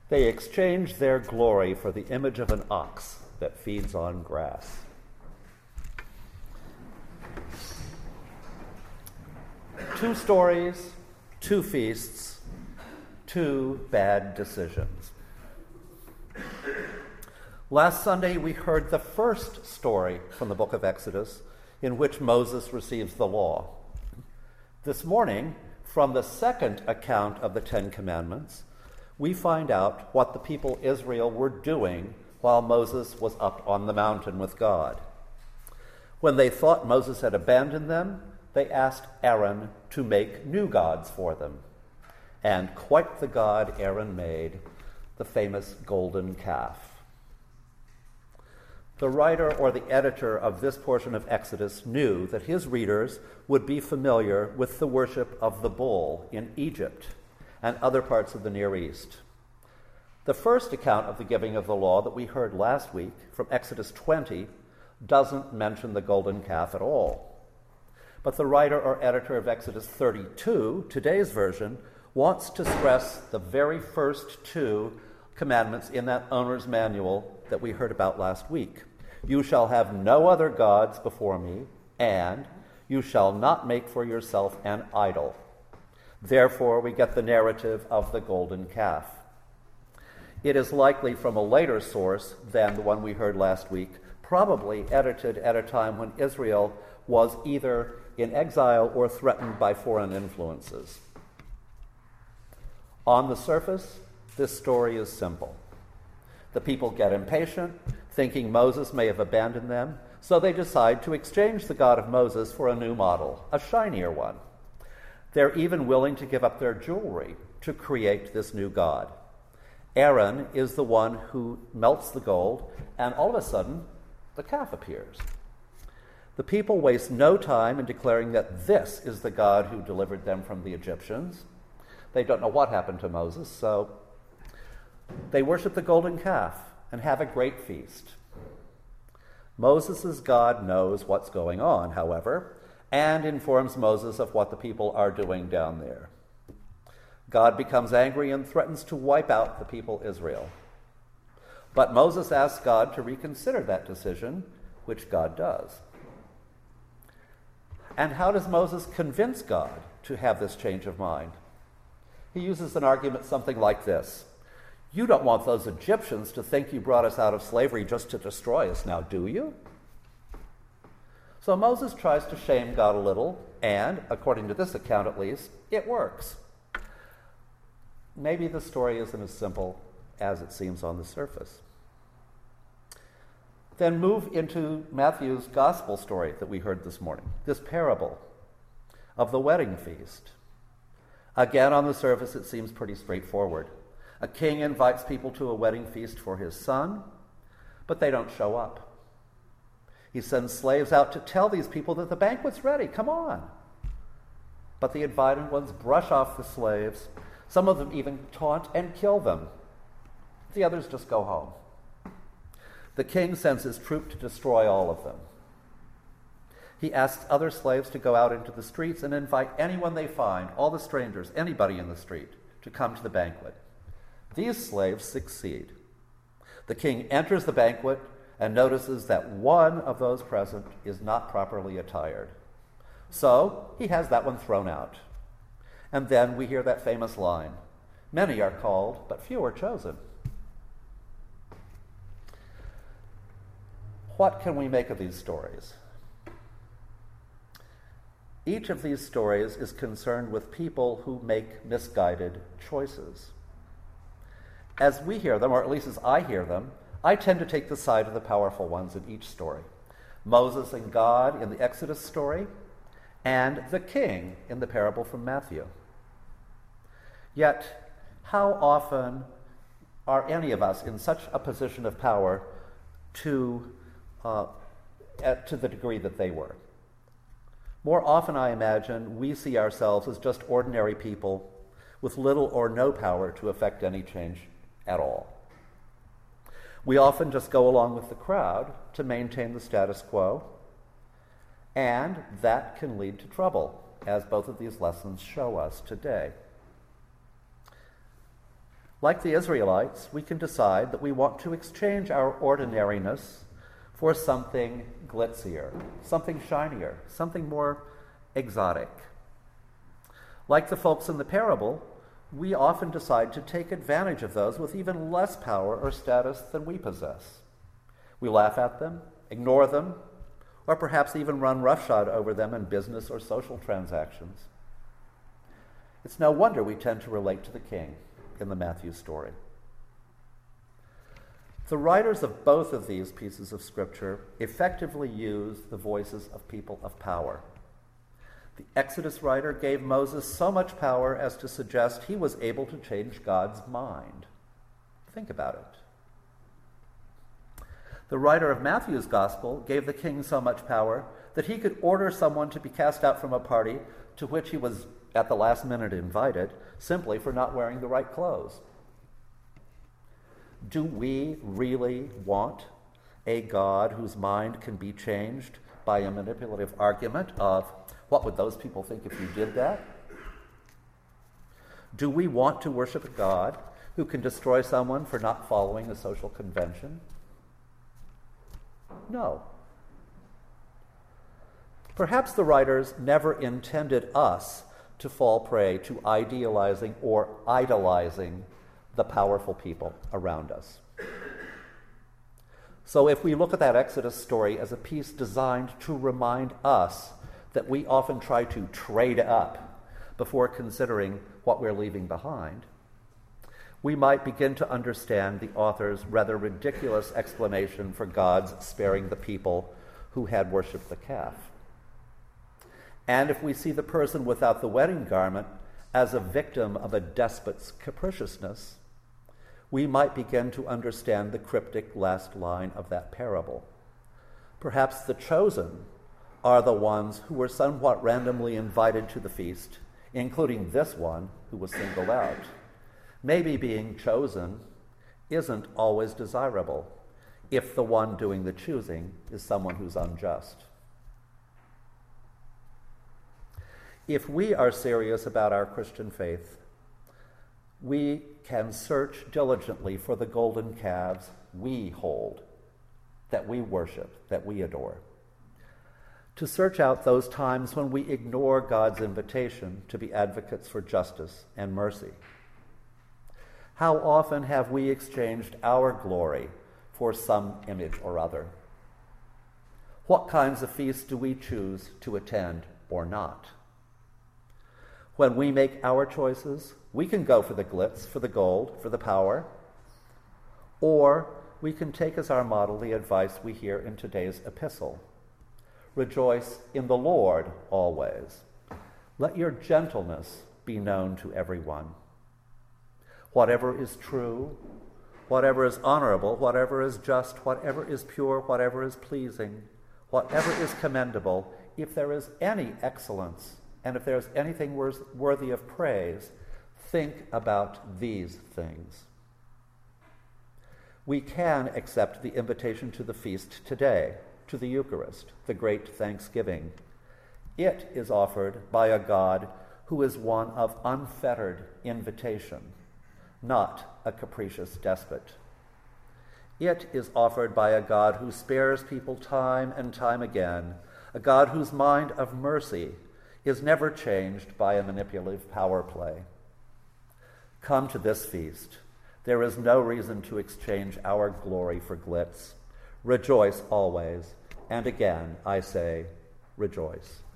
They exchange their glory for the image of an ox that feeds on grass. Two stories, two feasts, two bad decisions. Last Sunday, we heard the first story from the book of Exodus in which Moses receives the law. This morning, from the second account of the Ten Commandments, we find out what the people Israel were doing while Moses was up on the mountain with God. When they thought Moses had abandoned them, they asked Aaron to make new gods for them. And quite the god Aaron made, the famous golden calf. The writer or the editor of this portion of Exodus knew that his readers would be familiar with the worship of the bull in Egypt and other parts of the Near East. The first account of the giving of the law that we heard last week from Exodus 20 doesn't mention the golden calf at all. But the writer or editor of Exodus 32, today's version, wants to stress the very first two commandments in that owner's manual that we heard about last week. You shall have no other gods before me, and you shall not make for yourself an idol. Therefore, we get the narrative of the golden calf. It is likely from a later source than the one we heard last week, probably edited at a time when Israel was either in exile or threatened by foreign influences. On the surface, this story is simple. The people get impatient, thinking Moses may have abandoned them, so they decide to exchange the God of Moses for a new model, a shinier one. They're even willing to give up their jewelry to create this new God. Aaron is the one who melts the gold, and all of a sudden, the calf appears. The people waste no time in declaring that this is the God who delivered them from the Egyptians. They don't know what happened to Moses, so they worship the golden calf and have a great feast. Moses' God knows what's going on, however, and informs Moses of what the people are doing down there. God becomes angry and threatens to wipe out the people Israel. But Moses asks God to reconsider that decision, which God does. And how does Moses convince God to have this change of mind? He uses an argument something like this. You don't want those Egyptians to think you brought us out of slavery just to destroy us now, do you? So Moses tries to shame God a little, and, according to this account at least, it works. Maybe the story isn't as simple as it seems on the surface. Then move into Matthew's gospel story that we heard this morning, this parable of the wedding feast. Again, on the surface, it seems pretty straightforward. A king invites people to a wedding feast for his son, but they don't show up. He sends slaves out to tell these people that the banquet's ready, come on. But the invited ones brush off the slaves. Some of them even taunt and kill them. The others just go home. The king sends his troop to destroy all of them. He asks other slaves to go out into the streets and invite anyone they find, all the strangers, anybody in the street, to come to the banquet. These slaves succeed. The king enters the banquet and notices that one of those present is not properly attired. So he has that one thrown out. And then we hear that famous line, "Many are called, but few are chosen." What can we make of these stories? Each of these stories is concerned with people who make misguided choices. As we hear them, or at least as I hear them, I tend to take the side of the powerful ones in each story. Moses and God in the Exodus story, and the king in the parable from Matthew. Yet, how often are any of us in such a position of power to the degree that they were? More often, I imagine, we see ourselves as just ordinary people with little or no power to affect any change at all. We often just go along with the crowd to maintain the status quo, and that can lead to trouble, as both of these lessons show us today. Like the Israelites, we can decide that we want to exchange our ordinariness for something glitzier, something shinier, something more exotic. Like the folks in the parable, we often decide to take advantage of those with even less power or status than we possess. We laugh at them, ignore them, or perhaps even run roughshod over them in business or social transactions. It's no wonder we tend to relate to the king in the Matthew story. The writers of both of these pieces of scripture effectively use the voices of people of power. The Exodus writer gave Moses so much power as to suggest he was able to change God's mind. Think about it. The writer of Matthew's gospel gave the king so much power that he could order someone to be cast out from a party to which he was at the last minute invited simply for not wearing the right clothes. Do we really want a God whose mind can be changed by a manipulative argument of, what would those people think if you did that? Do we want to worship a God who can destroy someone for not following a social convention? No. Perhaps the writers never intended us to fall prey to idealizing or idolizing the powerful people around us. So if we look at that Exodus story as a piece designed to remind us that we often try to trade up before considering what we're leaving behind, we might begin to understand the author's rather ridiculous explanation for God's sparing the people who had worshipped the calf. And if we see the person without the wedding garment as a victim of a despot's capriciousness, we might begin to understand the cryptic last line of that parable. Perhaps the chosen are the ones who were somewhat randomly invited to the feast, including this one who was singled out. Maybe being chosen isn't always desirable if the one doing the choosing is someone who's unjust. If we are serious about our Christian faith, we can search diligently for the golden calves we hold, that we worship, that we adore. To search out those times when we ignore God's invitation to be advocates for justice and mercy. How often have we exchanged our glory for some image or other? What kinds of feasts do we choose to attend or not? When we make our choices, we can go for the glitz, for the gold, for the power, or we can take as our model the advice we hear in today's epistle. Rejoice in the Lord always. Let your gentleness be known to everyone. Whatever is true, whatever is honorable, whatever is just, whatever is pure, whatever is pleasing, whatever is commendable, if there is any excellence, and if there's anything worthy of praise, think about these things. We can accept the invitation to the feast today, to the Eucharist, the great Thanksgiving. It is offered by a God who is one of unfettered invitation, not a capricious despot. It is offered by a God who spares people time and time again, a God whose mind of mercy is never changed by a manipulative power play. Come to this feast. There is no reason to exchange our glory for glitz. Rejoice always, and again I say, rejoice.